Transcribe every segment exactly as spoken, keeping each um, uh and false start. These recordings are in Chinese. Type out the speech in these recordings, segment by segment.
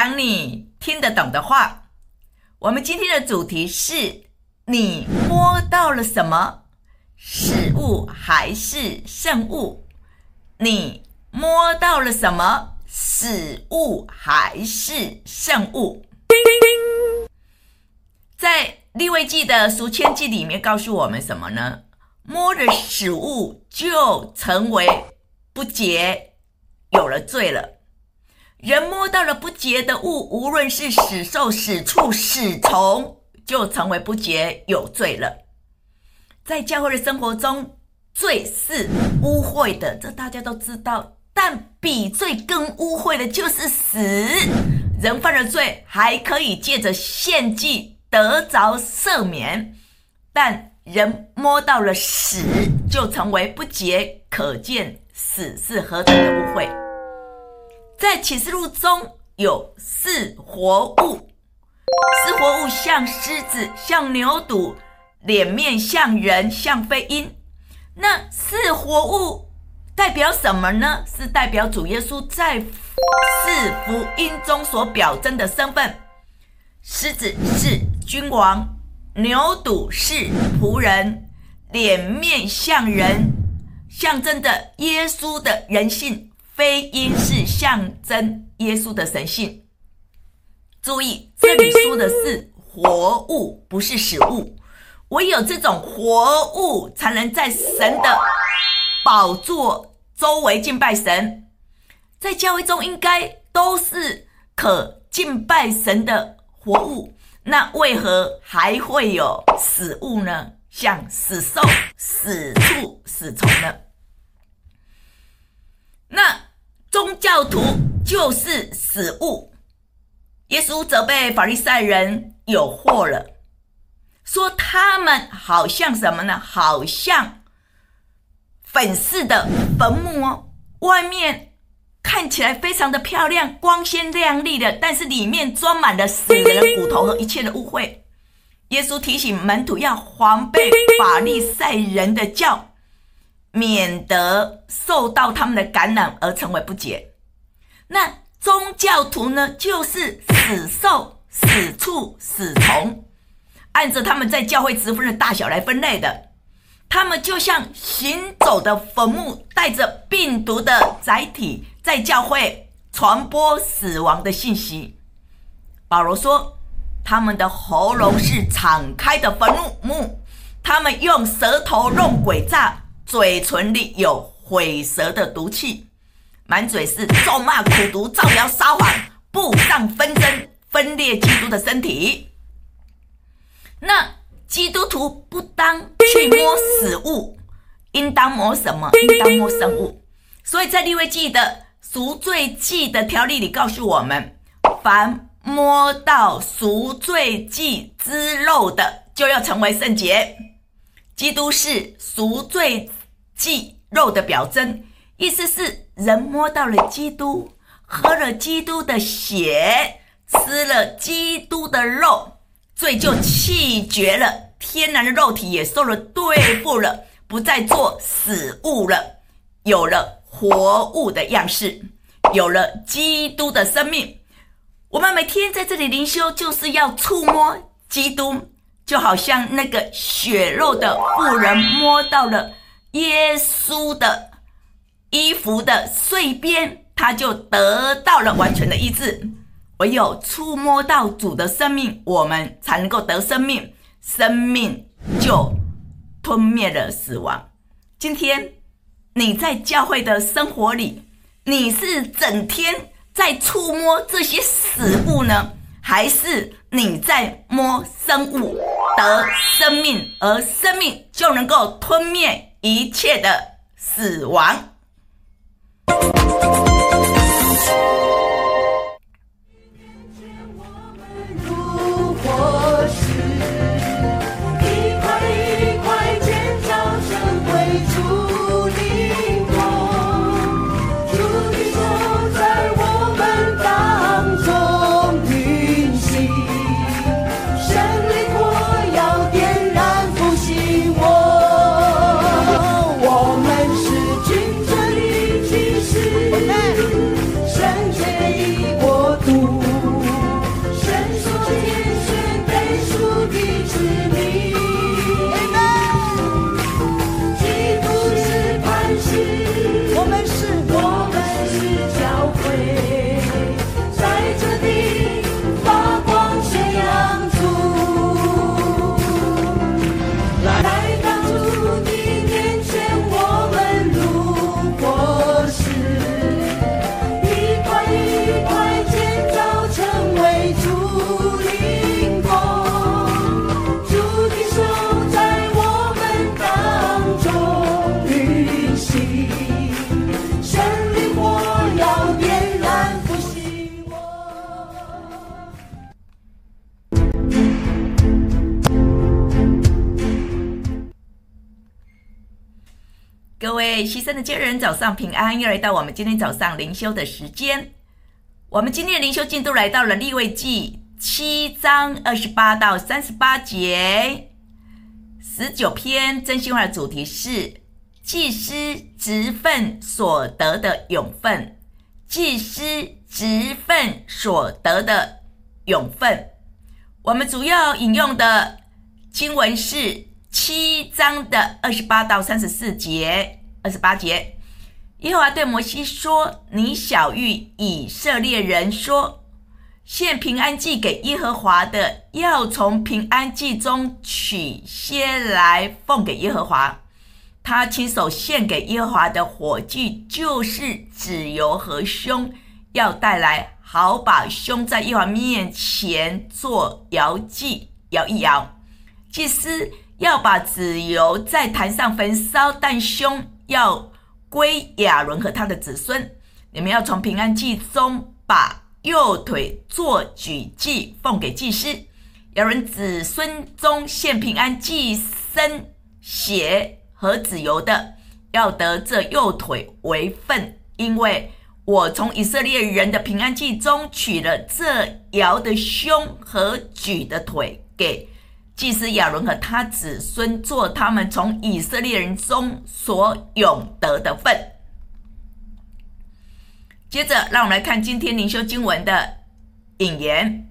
讲你听得懂的话。我们今天的主题是：你摸到了什么？死物还是圣物？你摸到了什么？死物还是圣物？在利未记的赎愆记里面告诉我们什么呢？摸了死物就成为不洁，有了罪了。人摸到了不洁的物，无论是死兽、死畜、死虫，就成为不洁，有罪了。在教会的生活中，罪是污秽的，这大家都知道，但比罪更污秽的就是死。人犯了罪还可以借着献祭得着赦免，但人摸到了死就成为不洁，可见死是何等的污秽。在启示录中有四活物，四活物像狮子，像牛犊，脸面像人，像飞鹰。那四活物代表什么呢？是代表主耶稣在四福音中所表征的身份。狮子是君王，牛犊是仆人，脸面像人，象征着耶稣的人性，飞鹰是象征耶稣的神性。注意，这里说的是活物，不是死物。唯有这种活物才能在神的宝座周围敬拜神。在教会中应该都是可敬拜神的活物，那为何还会有死物呢？像死兽、死畜、死虫呢？那宗教徒就是死物。耶稣责备法利赛人有祸了，说他们好像什么呢？好像粉饰的坟墓哦，外面看起来非常的漂亮，光鲜亮丽的，但是里面装满了死人的骨头和一切的污秽。耶稣提醒门徒要防备法利赛人的教，免得受到他们的感染而成为不洁。那宗教徒呢，就是死兽、死畜、死虫，按着他们在教会职分的大小来分类的。他们就像行走的坟墓，带着病毒的载体，在教会传播死亡的信息。保罗说，他们的喉咙是敞开的坟墓，他们用舌头弄诡诈，嘴唇里有毁舌的毒气，满嘴是咒骂、苦毒、造谣、撒谎，布上纷争，分裂基督的身体。那基督徒不当去摸死物，应当摸什么？应当摸生物。所以在利未记的赎罪祭的条例里告诉我们，凡摸到赎罪祭之肉的，就要成为圣洁。基督是赎罪祭肉的表征，意思是人摸到了基督，喝了基督的血，吃了基督的肉，罪就弃绝了，天然的肉体也受了对付了，不再做死物了，有了活物的样式，有了基督的生命。我们每天在这里灵修，就是要触摸基督，就好像那个血肉的妇人摸到了耶稣的衣服的碎边，他就得到了完全的医治。唯有触摸到主的生命，我们才能够得生命，生命就吞灭了死亡。今天你在教会的生活里，你是整天在触摸这些死物呢，还是你在摸生物得生命，而生命就能够吞灭一切的死亡？ 我们是君尊一骑士，圣洁各位牺牲的家人，早上平安！又来到我们今天早上灵修的时间。我们今天的灵修进度来到了利未记七章二十八到三十八节。十九篇真心话的主题是祭司职分所得的永分，祭司职分所得的永分。我们主要引用的经文是七章的二十八到三十四节。二十八节，耶和华对摩西说：你晓谕以色列人说，献平安祭给耶和华的，要从平安祭中取些来奉给耶和华。他亲手献给耶和华的火祭，就是脂油和胸，要带来，好把胸在耶和华面前做摇祭，摇一摇。祭司要把脂油在坛上焚烧，但胸要归亚伦和他的子孙。你们要从平安祭中把右腿做举祭奉给祭司。亚伦子孙中献平安祭牲血和脂油的，要得这右腿为分，因为我从以色列人的平安祭中取了这摇的胸和举的腿，给祭司亚伦和他子孙做他们从以色列人中所永得的份。接着让我们来看今天灵修经文的引言。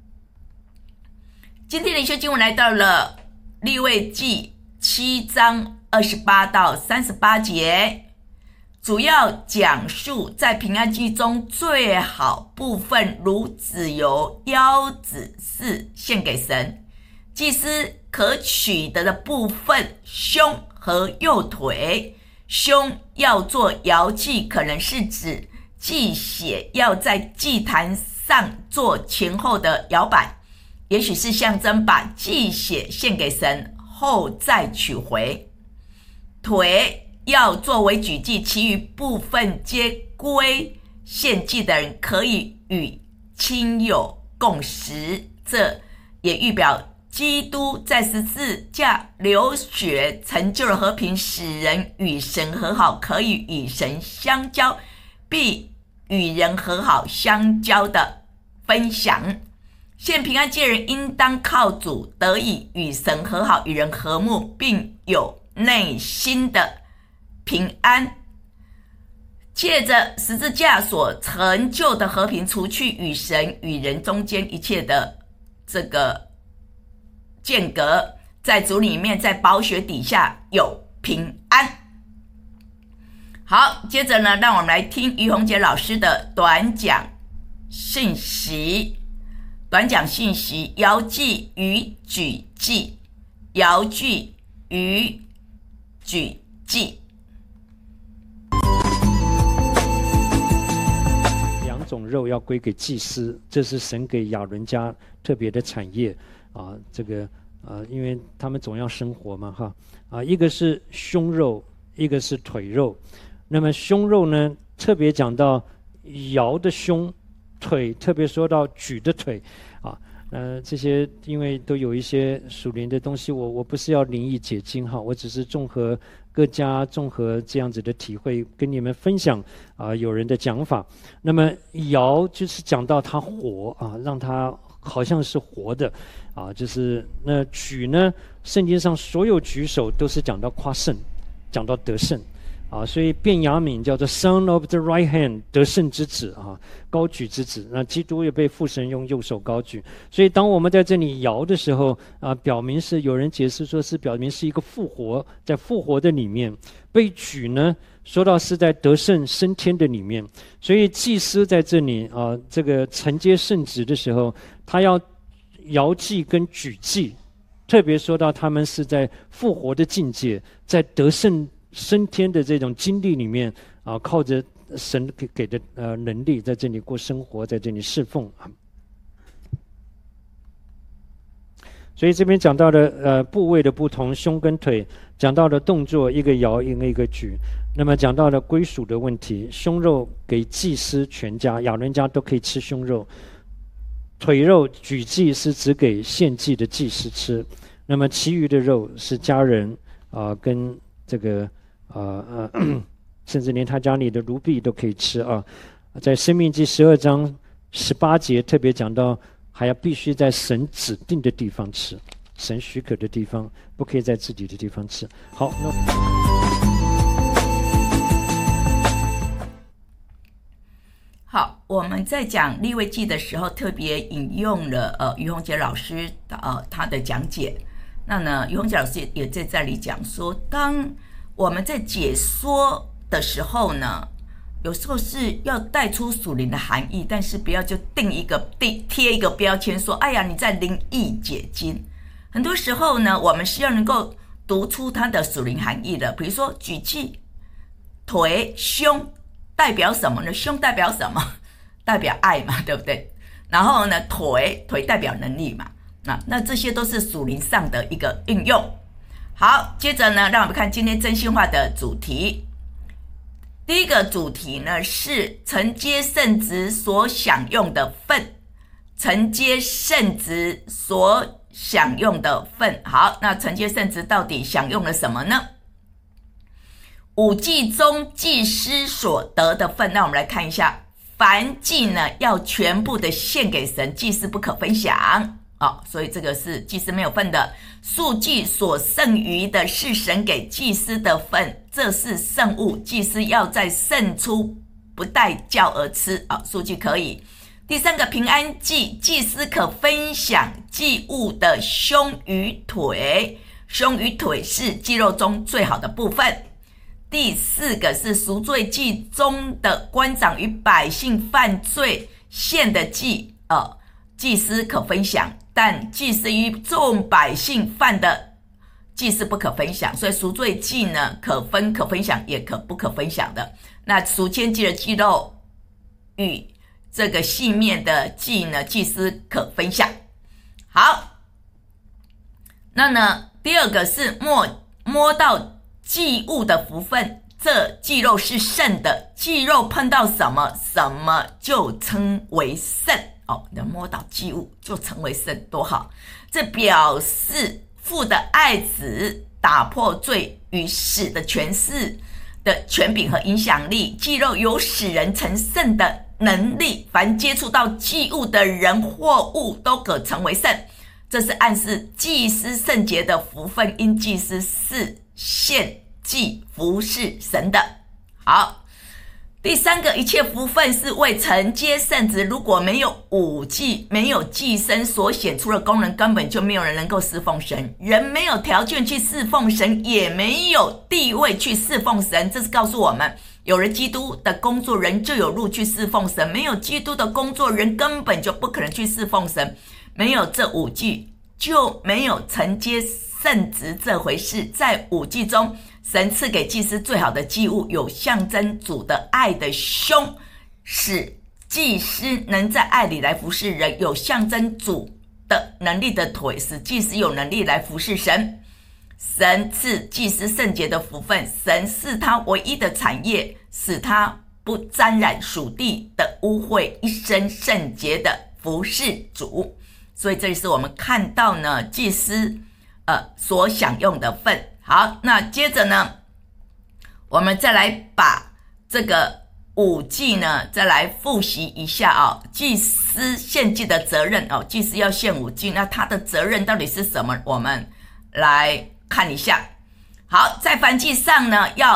今天灵修经文来到了利未记七章二十八到三十八节，主要讲述在平安祭中最好部分，如脂油、腰子是献给神。祭司可取得的部分，胸和右腿。胸要做摇祭，可能是指祭血要在祭坛上做前后的摇摆，也许是象征把祭血献给神后再取回。腿要作为举祭，其余部分皆归献祭的人，可以与亲友共食。这也预表基督在十字架流血成就了和平，使人与神和好，可以与神相交，必与人和好相交的分享。献平安祭人应当靠主得以与神和好，与人和睦，并有内心的平安。借着十字架所成就的和平，除去与神与人中间一切的这个间隔，在主里面，在宝血底下有平安。好，接着呢，让我们来听于洪杰老师的短讲信息。短讲信息：摇祭与举祭，摇祭与举祭。 两种肉要归给祭司，这是神给亚伦家特别的产业。啊，这个啊，因为他们总要生活嘛，哈啊，一个是胸肉，一个是腿肉。那么胸肉呢，特别讲到摇的胸，腿特别说到举的腿，啊，呃，这些因为都有一些属灵的东西，我我不是要灵意解经哈，我只是综合各家综合这样子的体会，跟你们分享啊，有人的讲法。那么摇就是讲到它活啊，让它好像是活的。啊，就是那举呢，圣经上所有举手都是讲到夸胜，讲到得胜， 啊，所以便雅悯叫做 Son of the right hand， 得胜之子啊，高举之子。那基督也被父神用右手高举。所以当我们在这里摇的时候啊，表明是有人解释说是表明是一个复活，在复活的里面被举呢，说到是在得胜升天的里面。所以祭司在这里啊，这个承接圣职的时候，他要摇祭跟举祭，特别说到他们是在复活的境界，在得胜升天的这种经历里面啊，靠着神给给的呃能力，在这里过生活，在这里侍奉啊。所以这边讲到的呃部位的不同，胸跟腿，讲到的动作，一个摇，一个一个举。那么讲到的归属的问题，胸肉给祭司全家，亚伦家都可以吃胸肉；腿肉举祭是只给献祭的祭司吃，那么其余的肉是家人啊、呃、跟这个。呃呃，甚至连他家里的奴婢都可以吃啊。在申命记十二章十八节特别讲到，还要必须在神指定的地方吃，神许可的地方，不可以在自己的地方吃。好，那好，我们在讲利未记的时候，特别引用了呃于洪杰老师的呃他的讲解。那呢，于洪杰老师也在这里讲说，当我们在解说的时候呢，有时候是要带出属灵的含义，但是不要就定一个贴一个标签说，哎呀，你在灵意解经。很多时候呢，我们是要能够读出它的属灵含义的。比如说举祭，腿、胸代表什么呢？胸代表什么？代表爱嘛，对不对？然后呢，腿腿代表能力嘛，那那这些都是属灵上的一个应用。好，接着呢，让我们看今天真心话的主题。第一个主题呢是承接圣职所享用的份，承接圣职所享用的份。好，那承接圣职到底享用了什么呢？五祭中祭司所得的份，那我们来看一下，凡祭呢要全部的献给神，祭司不可分享。哦，所以这个是祭司没有份的。素祭所剩余的是神给祭司的份，这是圣物，祭司要在圣出不带教而吃。哦，素祭可以。第三个平安祭，祭司可分享祭物的胸与腿，胸与腿是肌肉中最好的部分。第四个是赎罪祭中的官长与百姓犯罪献的祭，呃，祭司可分享。但祭司与众百姓犯的，祭司不可分享。所以赎罪祭呢，可分可分享，也可不可分享的。那赎愆祭的鸡肉与这个细面的祭呢，祭司可分享。好，那呢，第二个是摸摸到祭物的福分，这祭肉是圣的，祭肉碰到什么，什么就称为圣。哦，能摸到祭物就成为圣，多好！这表示父的爱子打破罪与死的权势的权柄和影响力，祭肉有使人成圣的能力，凡接触到祭物的人或物都可成为圣。这是暗示祭司圣洁的福分，因祭司是献祭服侍神的。好。第三个，一切福分是为承接圣职，如果没有五祭，没有祭牲所显出的功能，根本就没有人能够侍奉神。人没有条件去侍奉神，也没有地位去侍奉神。这是告诉我们，有了基督的工作，人就有路去侍奉神；没有基督的工作，人根本就不可能去侍奉神。没有这五祭，就没有承接圣职这回事。在五祭中，神赐给祭司最好的祭物，有象征主的爱的胸，使祭司能在爱里来服侍人；有象征主的能力的腿，使祭司有能力来服侍神。神赐祭司圣洁的福分，神是他唯一的产业，使他不沾染属地的污秽，一生圣洁的服侍主。所以这里是我们看到呢，祭司呃所享用的份。好，那接着呢，我们再来把这个五祭呢，再来复习一下哦。祭司献祭的责任哦，祭司要献五祭，那他的责任到底是什么？我们来看一下。好，在燔祭上呢，要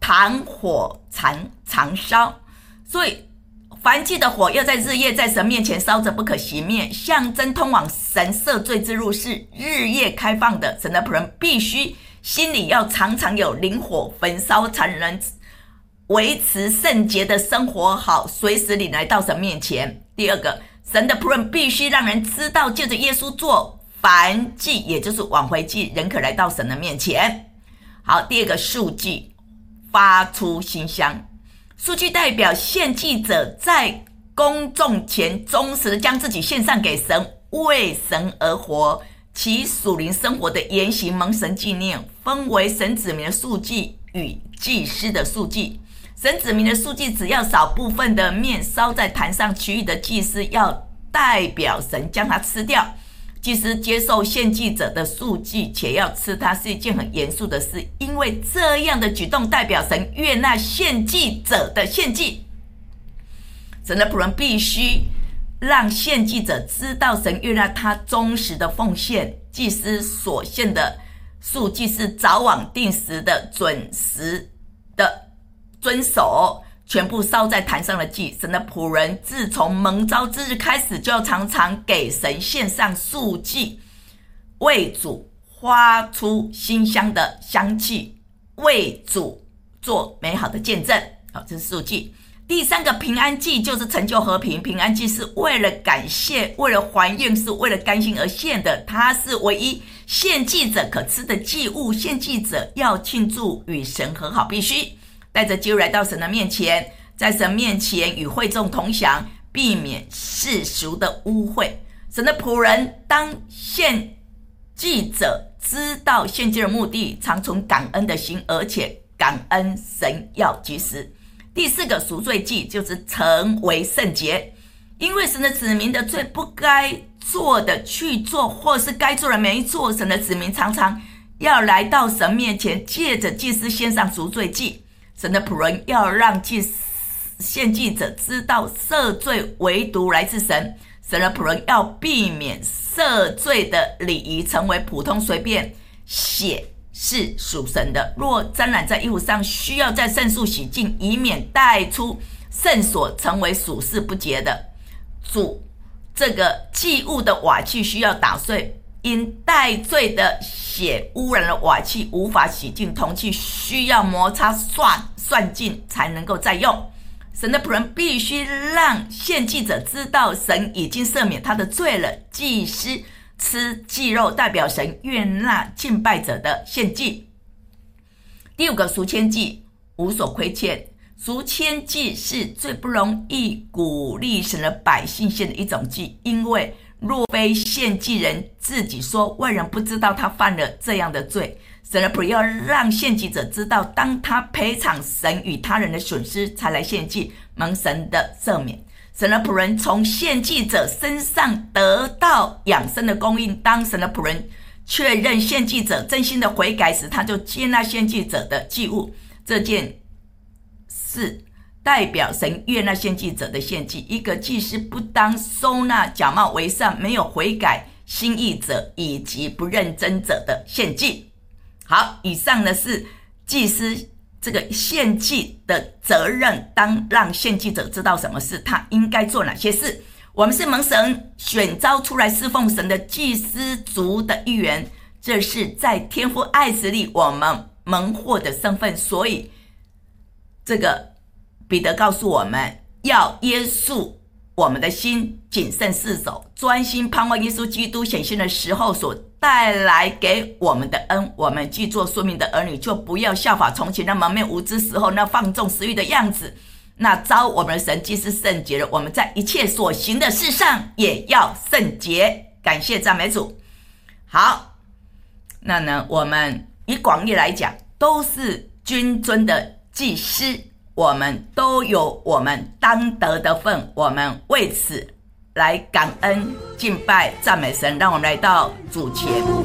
常火常常烧，所以燔祭的火要在日夜在神面前烧着，不可熄灭，象征通往神赦罪之路是日夜开放的。神的仆人必须心里要常常有灵火焚烧，才能维持圣洁的生活好，随时你来到神面前。第二个，神的仆人必须让人知道，借着耶稣做燔祭，也就是挽回祭，人可来到神的面前。好，第二个，束祭，发出馨香。束祭代表献祭者在公众前忠实地将自己献上给神，为神而活，其属灵生活的言行蒙神纪念，分为神子民的束祭与祭司的束祭。神子民的束祭只要少部分的面烧在坛上，其余的祭司要代表神将它吃掉。祭司接受献祭者的束祭且要吃它是一件很严肃的事，因为这样的举动代表神悦纳献祭者的献祭。神的仆人必须让献祭者知道神悦纳他忠实的奉献。祭司所献的束祭是早晚定时的准时的遵守，全部烧在坛上的祭。神的仆人自从蒙召之日开始，就要常常给神献上束祭，为主发出馨香的香气，为主做美好的见证。好，这是束祭。第三个，平安祭就是成就和平。平安祭是为了感谢，为了还愿，是为了甘心而献的，它是唯一献祭者可吃的祭物。献祭者要庆祝与神和好，必须带着祭物来到神的面前，在神面前与会众同享，避免世俗的污秽。神的仆人当献祭者知道献祭的目的，常存感恩的心，而且感恩神要及时。第四个，赎罪祭就是成为圣洁，因为神的子民的罪不该做的去做，或是该做的没做，神的子民常常要来到神面前，借着祭司献上赎罪祭。神的仆人要让祭献祭者知道赦罪唯独来自神。神的仆人要避免赦罪的礼仪成为普通随便，血是属神的，若沾染在衣服上，需要在圣素洗净，以免带出圣所成为属世不洁的。主这个祭物的瓦器需要打碎，因带罪的血污染了瓦器，无法洗净，铜器需要摩擦涮涮净才能够再用。神的仆人必须让献祭者知道神已经赦免他的罪了。祭司吃祭肉代表神悦纳敬拜者的献祭。第五个，赎愆祭，无所亏欠。赎愆祭是最不容易鼓励神的百姓献的一种祭，因为若非献祭人自己说，外人不知道他犯了这样的罪。神的仆人要让献祭者知道，当他赔偿神与他人的损失才来献祭，蒙神的赦免。神的仆人从献祭者身上得到养生的供应，当神的仆人确认献祭者真心的悔改时，他就接纳献祭者的祭物。这件事代表神悦纳献祭者的献祭。一个祭司不当收纳假冒为善、没有悔改心意者以及不认真者的献祭。好，以上呢是祭司这个献祭的责任，当让献祭者知道什么事，他应该做哪些事。我们是蒙神选召出来侍奉神的祭司族的一员，这是在天父爱子里我们蒙获的身份。所以这个彼得告诉我们，要约束我们的心，谨慎自守，专心盼望耶稣基督显现的时候所带来给我们的恩。我们既做顺命的儿女，就不要效法从前那蒙昧无知时候那放纵私欲的样子。那召我们的神既是圣洁的，我们在一切所行的事上也要圣洁。感谢赞美主。好，那呢我们以广义来讲，都是君尊的祭司，我们都有我们当得的份，我们为此来感恩敬拜赞美神。让我们来到主前，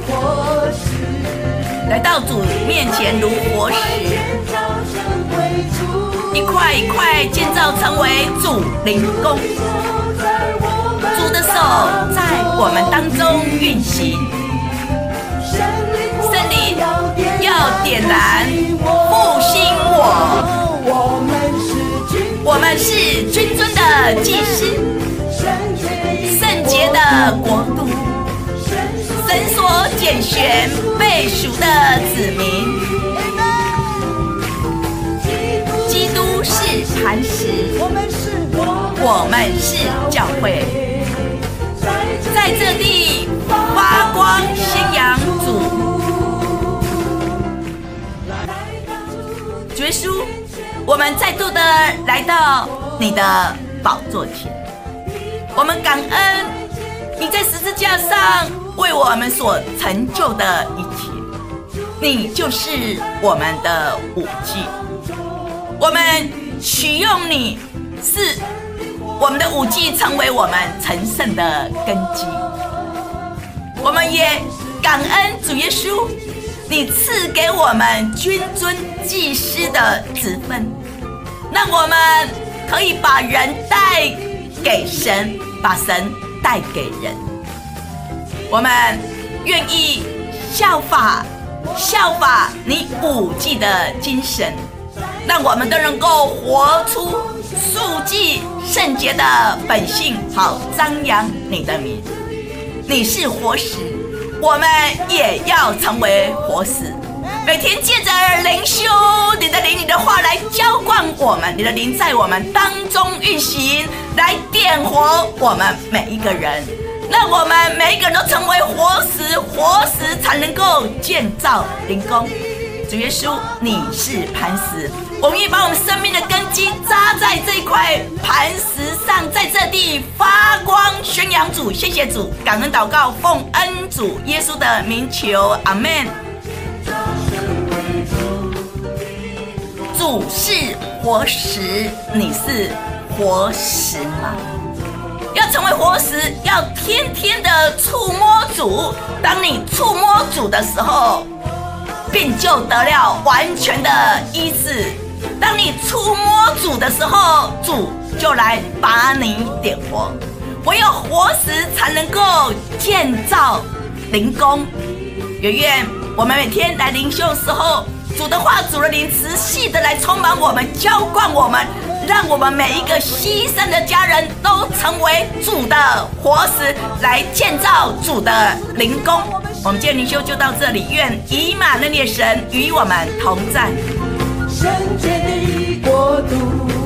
来到主面前如活石，一块一块建造成为主灵宫。主的手在我们当中运行，圣灵要点燃复兴我， 拣选被赎的子民。基督是磐石，我们是教会，在这地发光宣扬主。主耶稣，我们再度的来到你的宝座前，我们感恩你在十字架上为我们所成就的一切，你就是我们的武器。我们取用你，是我们的武器，成为我们成圣的根基。我们也感恩主耶稣，你赐给我们君尊祭司的职分，让我们可以把人带给神，把神带给人。我们愿意效法效法你武技的精神，让我们都能够活出素祭圣洁的本性，好张扬你的名。你是活石，我们也要成为活石，每天借着灵修你的灵，你的话来浇灌我们，你的灵在我们当中运行，来点活我们每一个人，让我们每一个人都成为活石，活石才能够建造灵宫。主耶稣，你是磐石，我们也把我们生命的根基扎在这一块磐石上，在这地发光宣扬主。谢谢主，感恩祷告，奉恩主耶稣的名求，阿们。主是活石，你是活石吗？要成为活石，要天天的触摸主。当你触摸主的时候，病就得了完全的医治。当你触摸主的时候，主就来把你点活。唯有活石才能够建造灵宫。也愿我们每天来灵修的时候，主的话，主的灵持续的来充满我们，浇灌我们，让我们每一个牺牲的家人都成为主的活石，来建造主的灵宫。我们今天灵修就到这里，愿以马内利的神与我们同在。 圣洁的国度